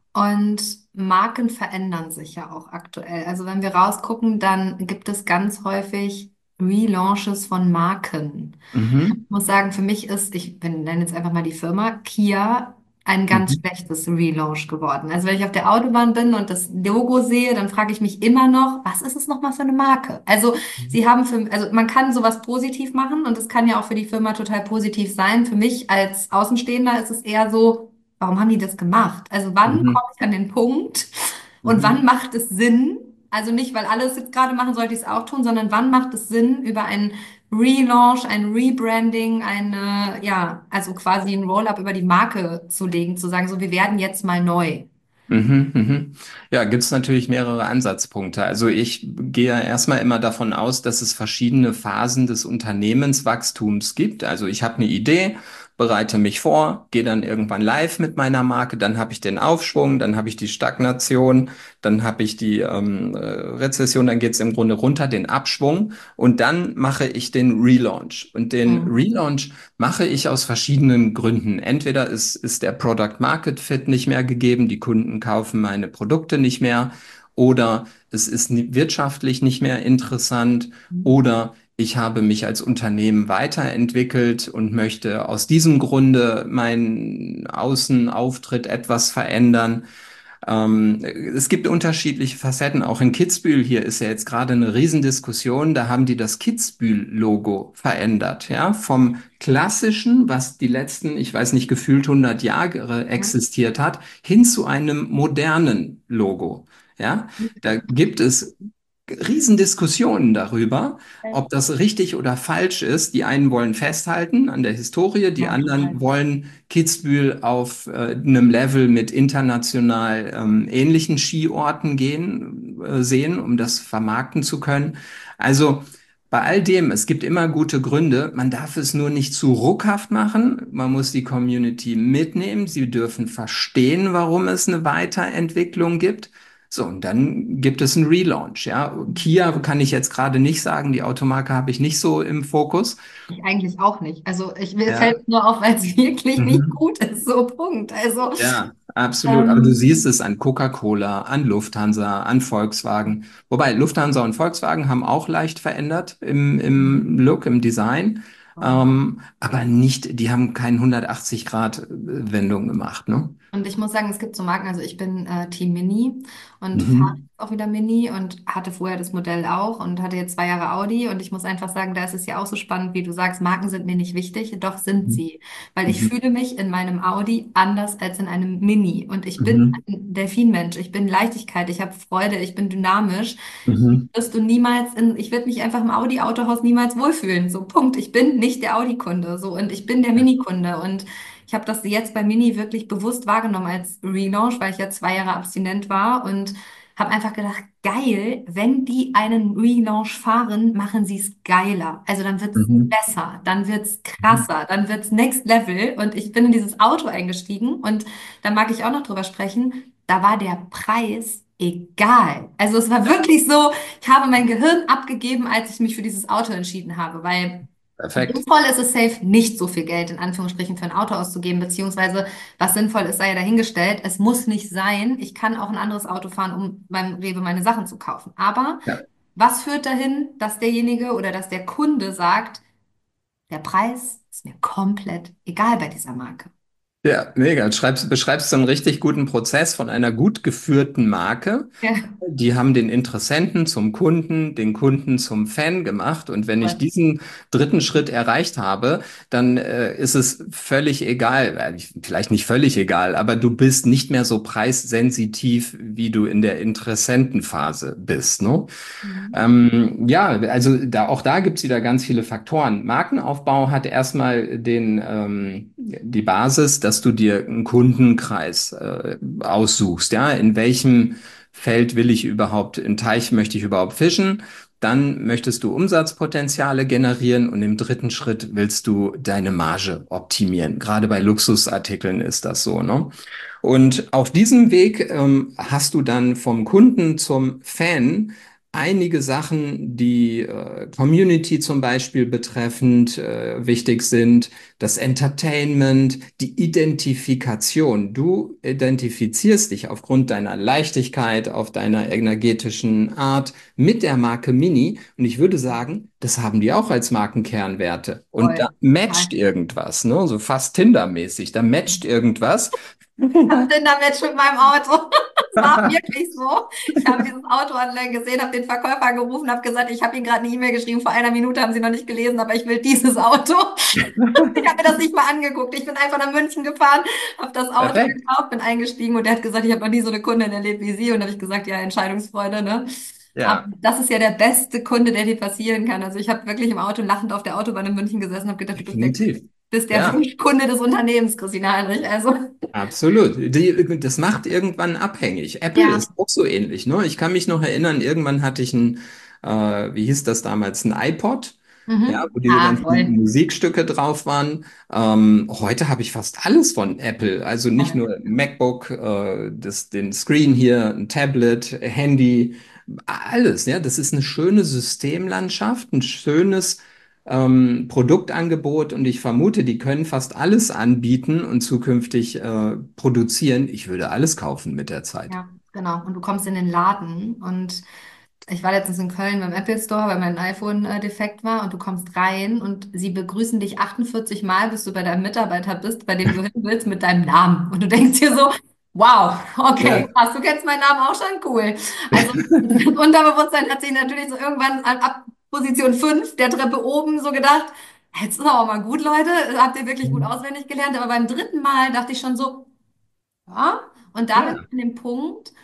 Und Marken verändern sich ja auch aktuell. Also wenn wir rausgucken, dann gibt es ganz häufig Relaunches von Marken. Mhm. Ich muss sagen, für mich ist, ich bin- nenne jetzt einfach mal die Firma, Kia ein ganz Mhm. schlechtes Relaunch geworden. Also wenn ich auf der Autobahn bin und das Logo sehe, dann frage ich mich immer noch, was ist es nochmal für eine Marke? Also sie haben für, also man kann sowas positiv machen und es kann ja auch für die Firma total positiv sein. Für mich als Außenstehender ist es eher so, warum haben die das gemacht? Also wann Mhm. komme ich an den Punkt und Mhm. wann macht es Sinn? Also nicht, weil alle es jetzt gerade machen, sollte ich es auch tun, sondern wann macht es Sinn, über einen Relaunch, ein Rebranding, eine, ja, also quasi ein Roll-up über die Marke zu legen, zu sagen, so, wir werden jetzt mal neu. Mhm, mhm. Ja, gibt es natürlich mehrere Ansatzpunkte. Also ich gehe erstmal immer davon aus, dass es verschiedene Phasen des Unternehmenswachstums gibt. Also ich habe eine Idee, bereite mich vor, gehe dann irgendwann live mit meiner Marke, dann habe ich den Aufschwung, dann habe ich die Stagnation, dann habe ich die ähm, äh, Rezession, dann geht es im Grunde runter, den Abschwung und dann mache ich den Relaunch. Und den Mhm. Relaunch mache ich aus verschiedenen Gründen. Entweder ist, ist der Product Market Fit nicht mehr gegeben, die Kunden kaufen meine Produkte nicht mehr, oder es ist ni- wirtschaftlich nicht mehr interessant, oder ich habe mich als Unternehmen weiterentwickelt und möchte aus diesem Grunde meinen Außenauftritt etwas verändern. Ähm, es gibt unterschiedliche Facetten. Auch in Kitzbühel hier ist ja jetzt gerade eine Riesendiskussion. Da haben die das Kitzbühel-Logo verändert. Ja, vom klassischen, was die letzten, ich weiß nicht, gefühlt hundert Jahre existiert hat, hin zu einem modernen Logo. Ja, da gibt es Riesendiskussionen darüber, ob das richtig oder falsch ist. Die einen wollen festhalten an der Historie, die Ja, total. anderen wollen Kitzbühel auf äh, einem Level mit international ähm, ähnlichen Skiorten gehen, äh, sehen, um das vermarkten zu können. Also bei all dem, es gibt immer gute Gründe. Man darf es nur nicht zu ruckhaft machen. Man muss die Community mitnehmen. Sie dürfen verstehen, warum es eine Weiterentwicklung gibt. So, und dann gibt es einen Relaunch, ja. Kia kann ich jetzt gerade nicht sagen, die Automarke habe ich nicht so im Fokus. Ich eigentlich auch nicht. Also ich, mir fällt Ja. es nur auf, weil es wirklich nicht Mhm. gut ist. So, Punkt. Also, Ja, absolut. Aber du ähm, siehst es an Coca-Cola, an Lufthansa, an Volkswagen. Wobei Lufthansa und Volkswagen haben auch leicht verändert im, im Look, im Design. Ähm, aber nicht, die haben keinen hundertachtzig-Grad-Wendung gemacht, ne? und ich muss sagen, es gibt so Marken, also ich bin äh, Team Mini und fahre Mhm. auch wieder Mini und hatte vorher das Modell auch und hatte jetzt zwei Jahre Audi und ich muss einfach sagen, da ist es ja auch so spannend, wie du sagst, Marken sind mir nicht wichtig, doch sind Mhm. sie, weil ich Mhm. fühle mich in meinem Audi anders als in einem Mini und ich bin Mhm. ein Delfinmensch, ich bin Leichtigkeit, ich habe Freude, ich bin dynamisch. Mhm. Wirst du niemals in, ich werde mich einfach im Audi-Autohaus niemals wohlfühlen. So, Punkt. Ich bin nicht der Audi-Kunde, so, und ich bin der Mini-Kunde. Und ich habe das jetzt bei Mini wirklich bewusst wahrgenommen als Relaunch, weil ich ja zwei Jahre abstinent war und habe einfach gedacht, geil, wenn die einen Relaunch fahren, machen sie es geiler. Also dann wird's Mhm. besser, dann wird's Mhm. krasser, dann wird's Next Level. Und ich bin in dieses Auto eingestiegen und da mag ich auch noch drüber sprechen. Da war der Preis egal. Also es war wirklich so, ich habe mein Gehirn abgegeben, als ich mich für dieses Auto entschieden habe, weil Perfekt. Sinnvoll ist es safe, nicht so viel Geld in Anführungsstrichen für ein Auto auszugeben, beziehungsweise was sinnvoll ist, sei ja dahingestellt. Es muss nicht sein. Ich kann auch ein anderes Auto fahren, um beim Rewe meine Sachen zu kaufen. Aber Ja. was führt dahin, dass derjenige oder dass der Kunde sagt, der Preis ist mir komplett egal bei dieser Marke? Ja, mega. Du schreibst, beschreibst so einen richtig guten Prozess von einer gut geführten Marke. Ja, Die haben den Interessenten zum Kunden, den Kunden zum Fan gemacht. Und wenn ich voll. diesen dritten Schritt erreicht habe, dann äh, ist es völlig egal, äh, vielleicht nicht völlig egal, aber du bist nicht mehr so preissensitiv, wie du in der Interessentenphase bist, ne? Mhm. Ähm, ja, also da, auch da gibt's wieder ganz viele Faktoren. Markenaufbau hat erstmal den, ähm, die Basis, dass du dir einen Kundenkreis äh, aussuchst. Ja, in welchem Feld will ich überhaupt, in Teich möchte ich überhaupt fischen? Dann möchtest du Umsatzpotenziale generieren und im dritten Schritt willst du deine Marge optimieren. Gerade bei Luxusartikeln ist das so, ne? Und auf diesem Weg ähm, hast du dann vom Kunden zum Fan einige Sachen, die äh, Community zum Beispiel betreffend äh, wichtig sind, das Entertainment, die Identifikation. Du identifizierst dich aufgrund deiner Leichtigkeit, auf deiner energetischen Art mit der Marke Mini. Und ich würde sagen, das haben die auch als Markenkernwerte. Und da Voll. matcht Total. irgendwas, ne? So fast Tinder-mäßig. Da matcht irgendwas. Hab Tinder-Match mit meinem Auto. Es war wirklich so. Ich habe dieses Auto online gesehen, habe den Verkäufer gerufen, habe gesagt, ich habe Ihnen gerade eine E-Mail geschrieben, vor einer Minute haben Sie noch nicht gelesen, aber ich will dieses Auto. Ich habe mir das nicht mal angeguckt. Ich bin einfach nach München gefahren, habe das Auto Perfekt. gekauft, bin eingestiegen und der hat gesagt, ich habe noch nie so eine Kundin erlebt wie Sie. Und da habe ich gesagt, ja, Entscheidungsfreude, ne? Aber Ja, das ist ja der beste Kunde, der dir passieren kann. Also ich habe wirklich im Auto lachend auf der Autobahn in München gesessen und habe gedacht, du bist der, definitiv. bist der Ja. Wunschkunde des Unternehmens, Christina Heinrich. Also, Absolut. Die, das macht irgendwann abhängig. Apple ja. ist auch so ähnlich, ne? Ich kann mich noch erinnern, irgendwann hatte ich ein, äh, wie hieß das damals, ein iPod, ja, Mhm. wo diese Ah, ganzen voll. Musikstücke drauf waren. Ähm, heute habe ich fast alles von Apple. Also nicht Voll. nur MacBook, äh, das, den Screen hier, ein Tablet, Handy, alles, ja. Das ist eine schöne Systemlandschaft, ein schönes ähm, Produktangebot und ich vermute, die können fast alles anbieten und zukünftig äh, produzieren. Ich würde alles kaufen mit der Zeit. Ja, genau. Und du kommst in den Laden und ich war letztens in Köln beim Apple Store, weil mein iPhone äh, defekt war und du kommst rein und sie begrüßen dich achtundvierzig Mal, bis du bei deinem Mitarbeiter bist, bei dem du hin willst, mit deinem Namen. Und du denkst dir so, wow, okay, Ja, krass, du kennst meinen Namen auch schon, cool. Also das Unterbewusstsein hat sich natürlich so irgendwann ab, ab Position fünf der Treppe oben so gedacht, jetzt ist aber mal gut, Leute, habt ihr wirklich gut auswendig gelernt. Aber beim dritten Mal dachte ich schon so, ja, und da bin ja, ich an dem Punkt,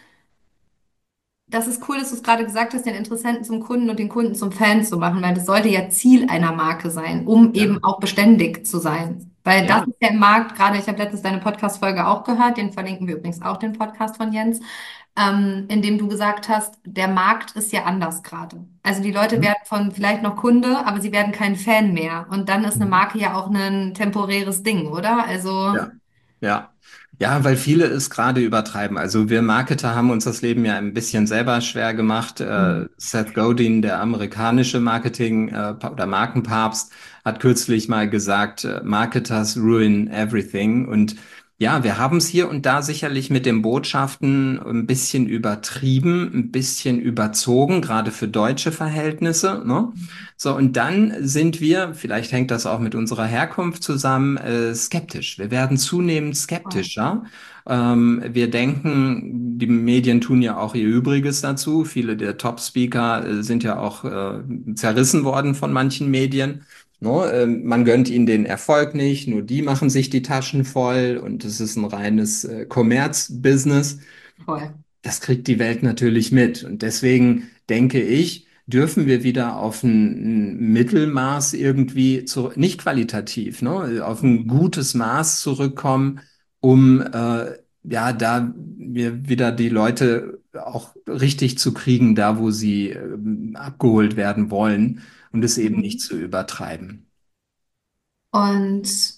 das ist cool, dass du es gerade gesagt hast, den Interessenten zum Kunden und den Kunden zum Fan zu machen, weil das sollte ja Ziel einer Marke sein, um ja, eben auch beständig zu sein. Weil das ja. ist ja im Markt, gerade ich habe letztens deine Podcast-Folge auch gehört, den verlinken wir übrigens auch, den Podcast von Jens, ähm, in dem du gesagt hast, der Markt ist ja anders gerade. Also die Leute Mhm. werden von vielleicht noch Kunde, aber sie werden kein Fan mehr. Und dann ist eine Mhm. Marke ja auch ein temporäres Ding, oder? Also, Ja, ja. Ja, weil viele es gerade übertreiben. Also wir Marketer haben uns das Leben ja ein bisschen selber schwer gemacht. Äh, hm, Seth Godin, der amerikanische Marketing- äh, Pa- oder Markenpapst, hat kürzlich mal gesagt, äh, Marketers ruin everything. Und ja, wir haben es hier und da sicherlich mit den Botschaften ein bisschen übertrieben, ein bisschen überzogen, gerade für deutsche Verhältnisse, ne? So, und dann sind wir, vielleicht hängt das auch mit unserer Herkunft zusammen, äh, skeptisch. Wir werden zunehmend voll, skeptischer. Ähm, wir denken, die Medien tun ja auch ihr Übriges dazu. Viele der Top-Speaker äh, sind ja auch äh, zerrissen worden von manchen Medien. No, ähm, man gönnt ihnen den Erfolg nicht, nur die machen sich die Taschen voll und es ist ein reines äh, Kommerz-Business. voll. Das kriegt die Welt natürlich mit. Und deswegen denke ich, dürfen wir wieder auf ein, ein Mittelmaß irgendwie zu, nicht qualitativ, ne, auf ein gutes Maß zurückkommen, um äh, ja, da wir wieder die Leute auch richtig zu kriegen, da wo sie ähm, abgeholt werden wollen und es eben nicht Mhm. zu übertreiben. Und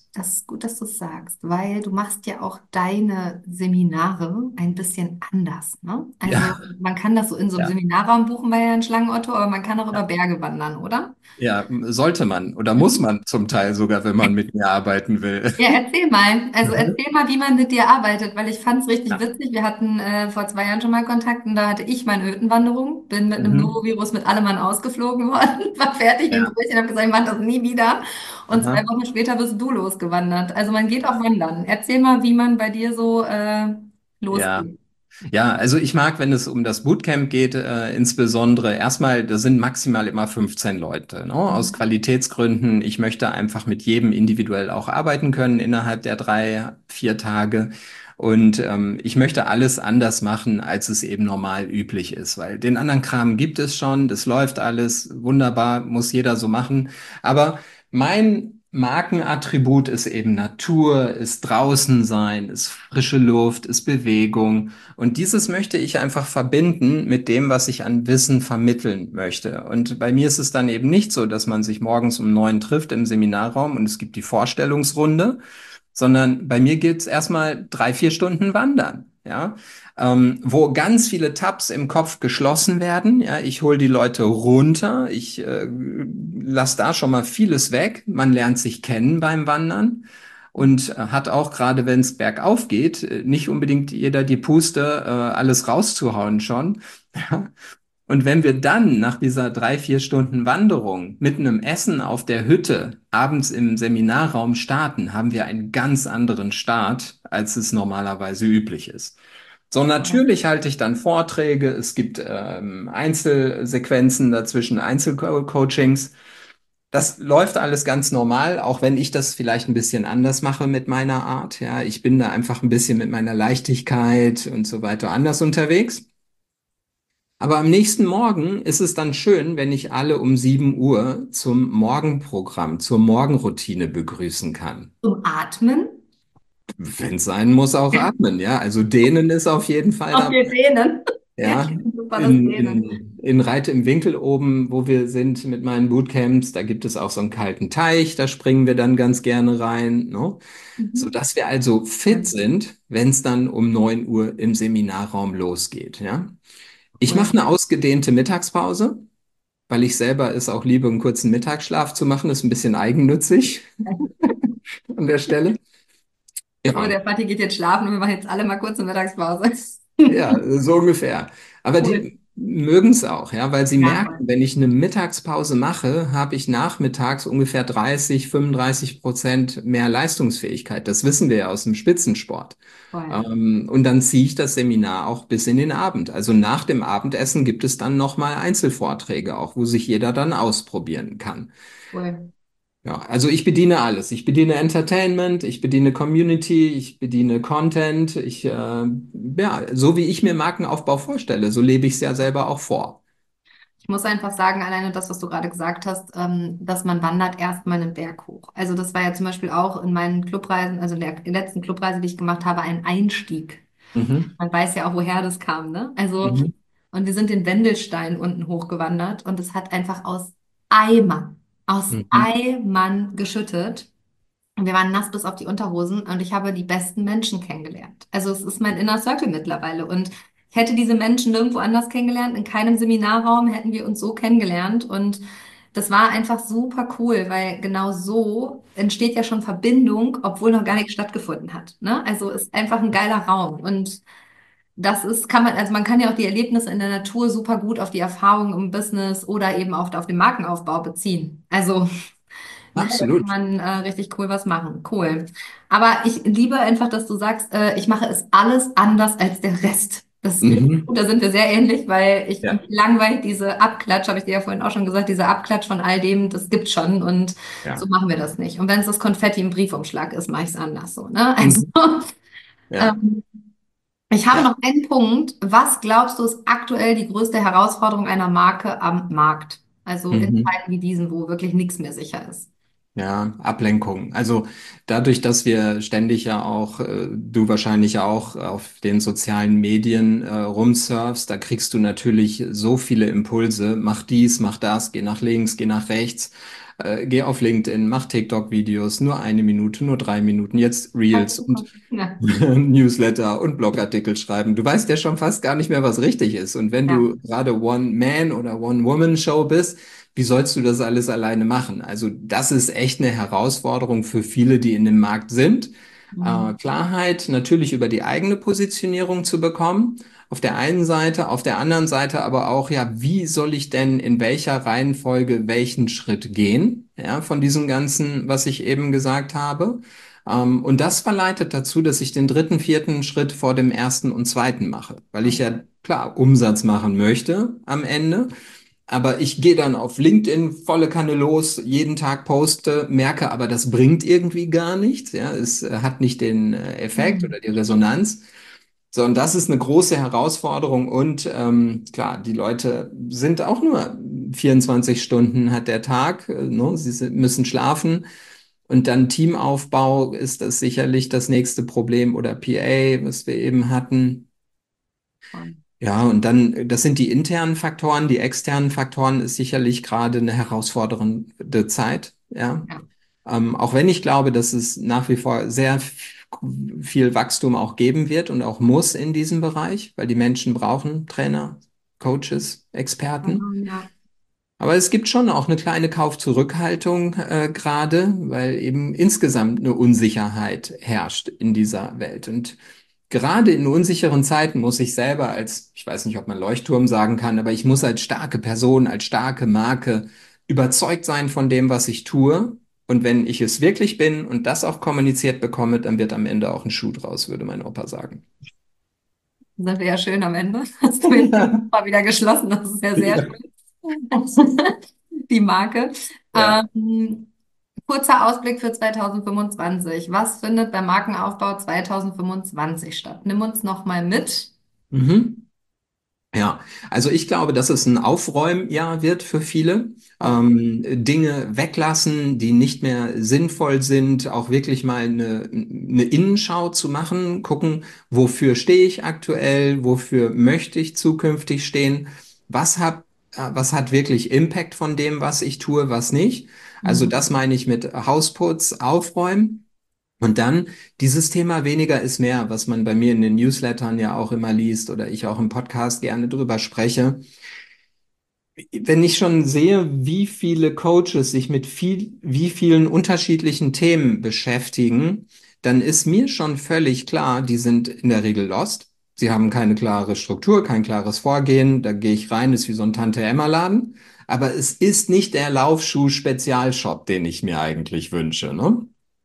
Das ist gut, dass du es sagst, weil du machst ja auch deine Seminare ein bisschen anders, ne? Also Ja, man kann das so in so einem ja. Seminarraum buchen bei Herrn Schlangenotto, aber man kann auch über Berge wandern, oder? Ja, sollte man oder muss Mhm. man zum Teil sogar, wenn man mit mir arbeiten will. Ja, erzähl mal. Also Mhm. erzähl mal, wie man mit dir arbeitet, weil ich fand es richtig Ja. witzig. Wir hatten äh, vor zwei Jahren schon mal Kontakt und da hatte ich meine Hüttenwanderung, bin mit einem Mhm. Norovirus mit allem Mann ausgeflogen worden, war fertig mit dem Ja. Brötchen, habe gesagt, ich mache das nie wieder. Und zwei Aha. Wochen später bist du losgewandert. Also man geht auch wandern. Erzähl mal, wie man bei dir so äh, Ja. losgeht. Ja, also ich mag, wenn es um das Bootcamp geht, äh, insbesondere erstmal, da sind maximal immer fünfzehn Leute, ne? Aus Mhm. Qualitätsgründen. Ich möchte einfach mit jedem individuell auch arbeiten können innerhalb der drei, vier Tage. Und ähm, ich möchte alles anders machen, als es eben normal üblich ist, weil den anderen Kram gibt es schon, das läuft alles wunderbar, muss jeder so machen. Aber mein Markenattribut ist eben Natur, ist draußen sein, ist frische Luft, ist Bewegung. Und dieses möchte ich einfach verbinden mit dem, was ich an Wissen vermitteln möchte. Und bei mir ist es dann eben nicht so, dass man sich morgens um neun trifft im Seminarraum und es gibt die Vorstellungsrunde, sondern bei mir geht's erstmal drei, vier Stunden Wandern. Ja, ähm, wo ganz viele Tabs im Kopf geschlossen werden. Ja, ich hole die Leute runter, ich äh, lasse da schon mal vieles weg. Man lernt sich kennen beim Wandern und äh, hat auch gerade, wenn es bergauf geht, äh, nicht unbedingt jeder die Puste, äh, alles rauszuhauen schon. Ja. Und wenn wir dann nach dieser drei, vier Stunden Wanderung mit einem Essen auf der Hütte abends im Seminarraum starten, haben wir einen ganz anderen Start, als es normalerweise üblich ist. So, natürlich halte ich dann Vorträge, es gibt ähm, Einzelsequenzen dazwischen, Einzelcoachings. Das läuft alles ganz normal, auch wenn ich das vielleicht ein bisschen anders mache mit meiner Art. Ja, ich bin da einfach ein bisschen mit meiner Leichtigkeit und so weiter anders unterwegs. Aber am nächsten Morgen ist es dann schön, wenn ich alle um sieben Uhr zum Morgenprogramm, zur Morgenroutine begrüßen kann. Zum Atmen. Wenn es sein muss, auch atmen. Ja, also dehnen ist auf jeden Fall Auf dabei. wir Dehnen. Ja, Ja, super, das in, Dehnen. in, in Reit im Winkel oben, wo wir sind mit meinen Bootcamps, da gibt es auch so einen kalten Teich, da springen wir dann ganz gerne rein, ne? Mhm. Sodass wir also fit sind, wenn es dann um neun Uhr im Seminarraum losgeht, ja. Ich Cool. mache eine ausgedehnte Mittagspause, weil ich selber es auch liebe, einen kurzen Mittagsschlaf zu machen, ist ein bisschen eigennützig an der Stelle. So, Ja, der Vati geht jetzt schlafen und wir machen jetzt alle mal kurze Mittagspause. ja, so ungefähr. Aber Cool. die mögen es auch, ja, weil sie Ja, merken, voll. wenn ich eine Mittagspause mache, habe ich nachmittags ungefähr dreißig, fünfunddreißig Prozent mehr Leistungsfähigkeit. Das wissen wir ja aus dem Spitzensport. Voll. Ähm, und dann ziehe ich das Seminar auch bis in den Abend. Also nach dem Abendessen gibt es dann nochmal Einzelvorträge auch, wo sich jeder dann ausprobieren kann. Cool. Ja, also ich bediene alles. Ich bediene Entertainment, ich bediene Community, ich bediene Content. Ich, äh, ja, so wie ich mir Markenaufbau vorstelle, so lebe ich es ja selber auch vor. Ich muss einfach sagen, alleine das, was du gerade gesagt hast, ähm, dass man wandert erstmal einen Berg hoch. Also das war ja zum Beispiel auch in meinen Clubreisen, also in der letzten Clubreise, die ich gemacht habe, ein Einstieg. Mhm. Man weiß ja auch, woher das kam, ne? Also, Mhm. und wir sind den Wendelstein unten hochgewandert und es hat einfach aus Eimern, aus Mhm. Eimern geschüttet. Und wir waren nass bis auf die Unterhosen und ich habe die besten Menschen kennengelernt. Also es ist mein Inner Circle mittlerweile. Und ich hätte diese Menschen nirgendwo anders kennengelernt. In keinem Seminarraum hätten wir uns so kennengelernt. Und das war einfach super cool, weil genau so entsteht ja schon Verbindung, obwohl noch gar nichts stattgefunden hat. Ne? Also ist einfach ein geiler Raum. Und das ist, kann man, also man kann ja auch die Erlebnisse in der Natur super gut auf die Erfahrungen im Business oder eben auf, auf den Markenaufbau beziehen. Also ne, da kann Absolut. man äh, richtig cool was machen. Cool. Aber ich liebe einfach, dass du sagst, äh, ich mache es alles anders als der Rest. Das ist richtig Mhm. gut, da sind wir sehr ähnlich, weil ich mich Ja, langweilt, diese Abklatsch, habe ich dir ja vorhin auch schon gesagt, diese Abklatsch von all dem, das gibt's schon und so ja. machen wir das nicht. Und wenn es das Konfetti im Briefumschlag ist, mache ich es anders so, ne? Also, Mhm. Ja, ähm, ich habe ja. noch einen Punkt. Was glaubst du, ist aktuell die größte Herausforderung einer Marke am Markt? Also in Mhm. Zeiten wie diesen, wo wirklich nichts mehr sicher ist. Ja, Ablenkung. Also dadurch, dass wir ständig ja auch, äh, du wahrscheinlich auch auf den sozialen Medien äh, rumsurfst, da kriegst du natürlich so viele Impulse. Mach dies, mach das, geh nach links, geh nach rechts. Äh, geh auf LinkedIn, mach TikTok-Videos, nur eine Minute, nur drei Minuten, jetzt Reels und Ja, Newsletter und Blogartikel schreiben. Du weißt ja schon fast gar nicht mehr, was richtig ist. Und wenn ja. du gerade One-Man- oder One-Woman-Show bist, wie sollst du das alles alleine machen? Also das ist echt eine Herausforderung für viele, die in dem Markt sind. Äh, Mhm. Klarheit natürlich über die eigene Positionierung zu bekommen. Auf der einen Seite, auf der anderen Seite aber auch, ja, wie soll ich denn in welcher Reihenfolge welchen Schritt gehen? Ja, von diesem Ganzen, was ich eben gesagt habe. Ähm, und das verleitet dazu, dass ich den dritten, vierten Schritt vor dem ersten und zweiten mache, weil ich ja klar Umsatz machen möchte am Ende. Aber ich gehe dann auf LinkedIn volle Kanne los, jeden Tag poste, merke aber, das bringt irgendwie gar nichts. Ja, es äh, hat nicht den äh, Effekt oder Mhm. die Resonanz. So, und das ist eine große Herausforderung. Und ähm, klar, die Leute sind auch nur vierundzwanzig Stunden hat der Tag, äh, ne? Sie sind, müssen schlafen. Und dann Teamaufbau ist das sicherlich das nächste Problem oder P A, was wir eben hatten. Ja, und dann, das sind die internen Faktoren. Die externen Faktoren ist sicherlich gerade eine herausfordernde Zeit. Ja, Ja. ähm, auch wenn ich glaube, dass es nach wie vor sehr f- viel Wachstum auch geben wird und auch muss in diesem Bereich, weil die Menschen brauchen Trainer, Coaches, Experten. Mhm, ja. Aber es gibt schon auch eine kleine Kaufzurückhaltung äh, gerade, weil eben insgesamt eine Unsicherheit herrscht in dieser Welt. Und gerade in unsicheren Zeiten muss ich selber als, ich weiß nicht, ob man Leuchtturm sagen kann, aber ich muss als starke Person, als starke Marke überzeugt sein von dem, was ich tue. Und wenn ich es wirklich bin und das auch kommuniziert bekomme, dann wird am Ende auch ein Schuh draus, würde mein Opa sagen. Das wäre ja schön am Ende. Hast du jetzt mal wieder geschlossen. Das ist ja sehr Ja, schön. Die Marke. ja. Ähm, kurzer Ausblick für zwanzig fünfundzwanzig. Was findet beim Markenaufbau zwanzig fünfundzwanzig statt? Nimm uns noch mal mit. Mhm. Ja, also ich glaube, dass es ein Aufräumjahr wird für viele. Ähm, Dinge weglassen, die nicht mehr sinnvoll sind, auch wirklich mal eine, eine Innenschau zu machen, gucken, wofür stehe ich aktuell, wofür möchte ich zukünftig stehen, was hat, äh, was hat wirklich Impact von dem, was ich tue, was nicht. Also Mhm. das meine ich mit Hausputz, Aufräumen. Und dann dieses Thema weniger ist mehr, was man bei mir in den Newslettern ja auch immer liest oder ich auch im Podcast gerne drüber spreche. Wenn ich schon sehe, wie viele Coaches sich mit viel, wie vielen unterschiedlichen Themen beschäftigen, dann ist mir schon völlig klar, die sind in der Regel lost. Sie haben keine klare Struktur, kein klares Vorgehen. Da gehe ich rein, ist wie so ein Tante-Emma-Laden. Aber es ist nicht der Laufschuh-Spezialshop, den ich mir eigentlich wünsche, ne?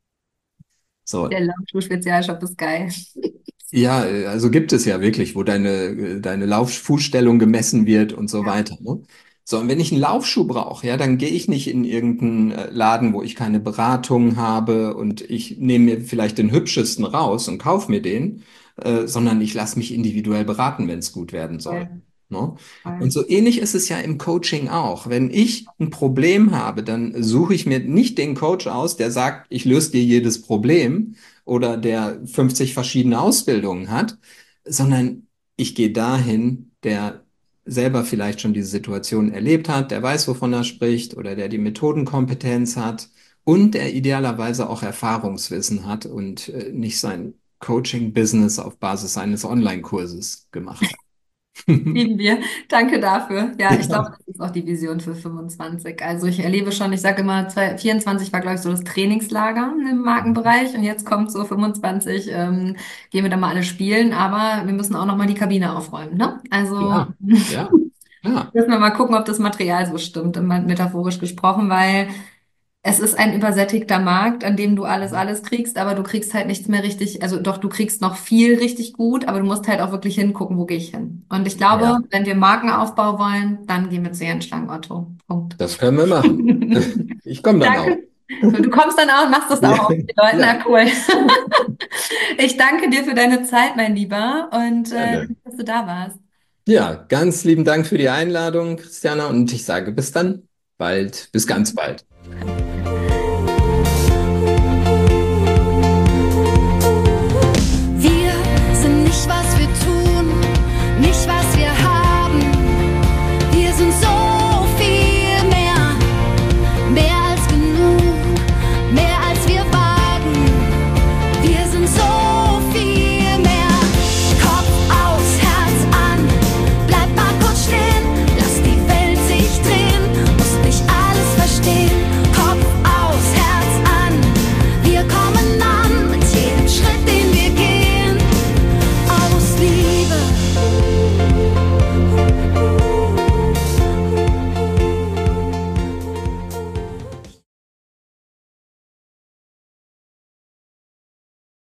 So, Der Laufschuh-Spezialshop ist geil. ja, äh, also gibt es ja wirklich, wo deine, äh, deine Lauffußstellung gemessen wird und so Ja. weiter, ne? So, und wenn ich einen Laufschuh brauche, ja, dann gehe ich nicht in irgendeinen äh, Laden, wo ich keine Beratung habe und ich nehme mir vielleicht den hübschesten raus und kaufe mir den, äh, sondern ich lasse mich individuell beraten, wenn es gut werden soll. Voll, Ne? Und voll. so ähnlich ist es ja im Coaching auch. Wenn ich ein Problem habe, dann suche ich mir nicht den Coach aus, der sagt, ich löse dir jedes Problem, oder der fünfzig verschiedene Ausbildungen hat, sondern ich gehe dahin, der selber vielleicht schon diese Situation erlebt hat, der weiß, wovon er spricht oder der die Methodenkompetenz hat und der idealerweise auch Erfahrungswissen hat und äh, nicht sein Coaching-Business auf Basis eines Online-Kurses gemacht hat. Lieben wir. Danke dafür. Ja, ich glaube, Ja. das ist auch die Vision für fünfundzwanzig. Also ich erlebe schon, ich sage immer, zwei- vierundzwanzig war, glaube ich, so das Trainingslager im Markenbereich und jetzt kommt so fünfundzwanzig, ähm, gehen wir da mal alle spielen, aber wir müssen auch noch mal die Kabine aufräumen, ne? Also Ja, ja, ja. müssen wir mal gucken, ob das Material so stimmt, immer metaphorisch gesprochen, weil es ist ein übersättigter Markt, an dem du alles, alles kriegst, aber du kriegst halt nichts mehr richtig, also doch, du kriegst noch viel richtig gut, aber du musst halt auch wirklich hingucken, wo gehe ich hin. Und ich glaube, Ja, wenn wir Markenaufbau wollen, dann gehen wir zu Jens Schlangen Otto. Punkt. das können wir machen. Ich komme dann auch. Danke. Du kommst dann auch und machst das auch Ja, auf die Leute. ja, Na cool. Ich danke dir für deine Zeit, mein Lieber, und äh, gerne. dass du da warst. Ja, ganz lieben Dank für die Einladung, Christiana, und ich sage bis dann bald, bis ganz bald.